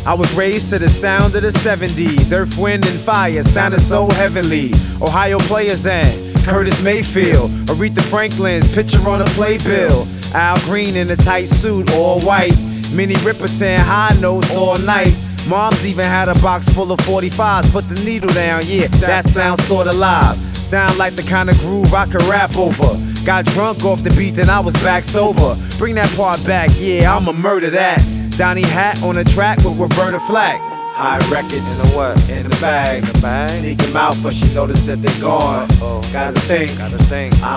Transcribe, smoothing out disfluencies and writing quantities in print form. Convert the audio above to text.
I was raised to the sound of the 70s. Earth, wind, and fire sounded so heavenly. Ohio players and Curtis Mayfield, Aretha Franklin's picture on a playbill. Al Green in a tight suit, all white. Minnie Riperton, high notes all night. Mom's even had a box full of 45s. Put the needle down, yeah, that sounds sorta live. Sound like the kind of groove I could rap over. Got drunk off the beat, then I was back sober. Bring that part back, yeah, I'ma murder that. Donnie Hatt on the track with Roberta Flack. High records In the what? in the bag. In the bag? Sneak 'em out, for she noticed that they gone. Uh-oh. Gotta think.